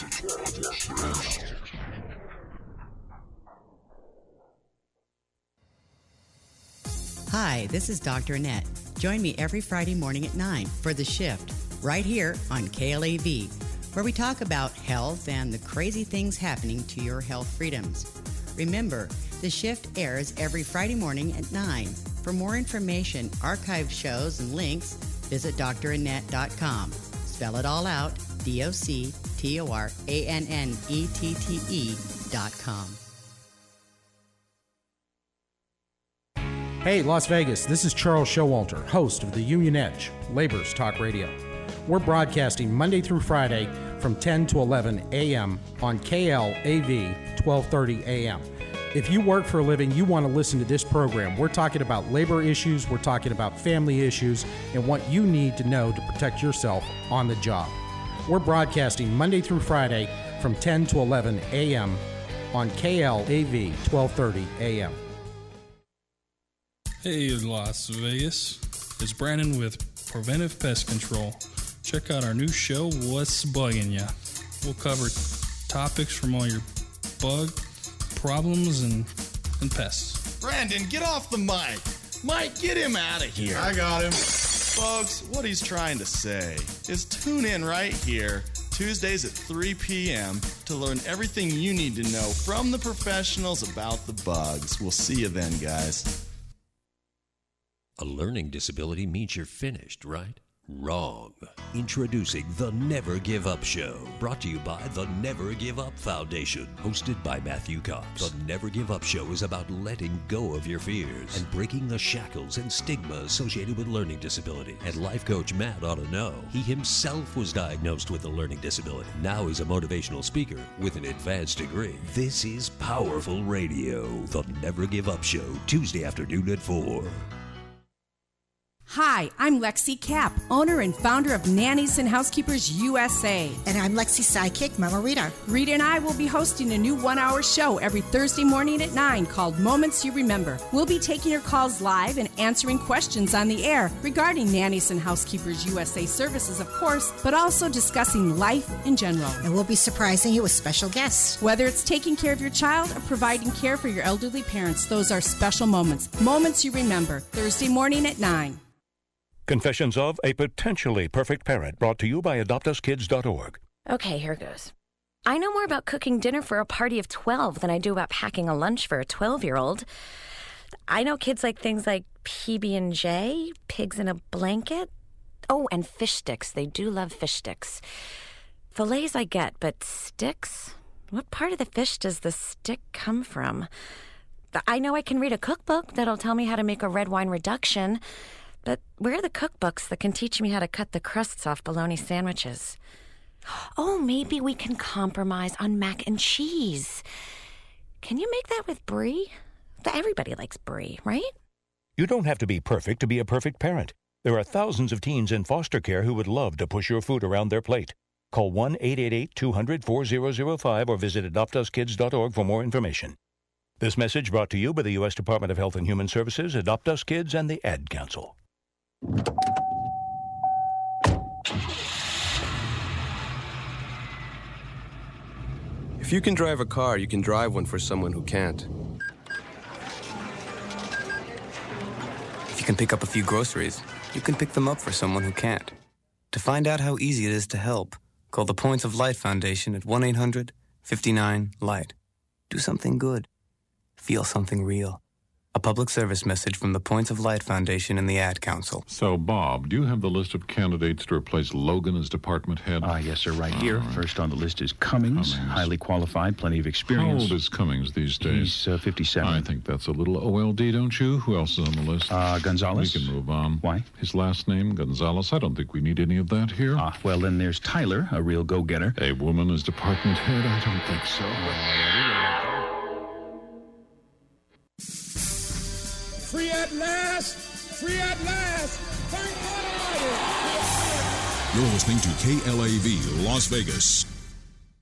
Hi, this is Dr. Annette. Join me every Friday morning at 9 for The Shift, right here on KLAV, where we talk about health and the crazy things happening to your health freedoms. Remember, The Shift airs every Friday morning at 9. For more information, archived shows, and links, visit drannette.com. Spell it all out, DoctorAnnette.com. Hey, Las Vegas, this is Charles Showalter, host of the Union Edge, Labor's Talk Radio. We're broadcasting Monday through Friday from 10 to 11 a.m. on KLAV 1230 a.m. If you work for a living, you want to listen to this program. We're talking about labor issues, we're talking about family issues, and what you need to know to protect yourself on the job. We're broadcasting Monday through Friday from 10 to 11 a.m. on KLAV 1230 a.m. Hey, Las Vegas. It's Brandon with Preventive Pest Control. Check out our new show, What's Bugging Ya? We'll cover topics from all your bug problems and pests. Brandon, get off the mic. Mike, get him out of here. I got him. Folks, what he's trying to say is tune in right here, Tuesdays at 3 p.m. to learn everything you need to know from the professionals about the bugs. We'll see you then, guys. A learning disability means you're finished, right? Wrong. Introducing The Never Give Up Show, brought to you by the Never Give Up Foundation, hosted by Matthew Cox. The Never Give Up Show is about letting go of your fears and breaking the shackles and stigma associated with learning disability. And life coach Matt ought to know. He himself was diagnosed with a learning disability. Now he's a motivational speaker with an advanced degree. This is Powerful Radio. The Never Give Up Show, Tuesday afternoon at 4. Hi, I'm Lexi Kapp, owner and founder of Nannies and Housekeepers USA. And I'm Lexi's sidekick, Mama Rita. Rita and I will be hosting a new one-hour show every Thursday morning at 9 called Moments You Remember. We'll be taking your calls live and answering questions on the air regarding Nannies and Housekeepers USA services, of course, but also discussing life in general. And we'll be surprising you with special guests. Whether it's taking care of your child or providing care for your elderly parents, those are special moments. Moments You Remember, Thursday morning at 9. Confessions of a Potentially Perfect Parent, brought to you by AdoptUsKids.org. Okay, here goes. I know more about cooking dinner for a party of 12 than I do about packing a lunch for a 12-year-old. I know kids like things like PB&J, pigs in a blanket. Oh, and fish sticks. They do love fish sticks. Fillets I get, but sticks? What part of the fish does the stick come from? I know I can read a cookbook that'll tell me how to make a red wine reduction. But where are the cookbooks that can teach me how to cut the crusts off bologna sandwiches? Oh, maybe we can compromise on mac and cheese. Can you make that with brie? Everybody likes brie, right? You don't have to be perfect to be a perfect parent. There are thousands of teens in foster care who would love to push your food around their plate. Call 1-888-200-4005 or visit AdoptUsKids.org for more information. This message brought to you by the U.S. Department of Health and Human Services, Adopt Us Kids, and the Ad Council. If you can drive a car, you can drive one for someone who can't. If you can pick up a few groceries, you can pick them up for someone who can't. To find out how easy it is to help, call the Points of Light Foundation at 1-800-59-LIGHT. Do something good. Feel something real. A public service message from the Points of Light Foundation and the Ad Council. So, Bob, do you have the list of candidates to replace Logan as department head? Yes, sir, right here. First on the list is Cummings. Highly qualified, plenty of experience. How old is Cummings these days? He's 57. I think that's a little OLD, don't you? Who else is on the list? Gonzalez. We can move on. Why? His last name, Gonzalez. I don't think we need any of that here. Well, then there's Tyler, a real go-getter. A woman as department head? I don't think so. Free at last! Free at last! Thank God Almighty! You're listening to KLAV Las Vegas.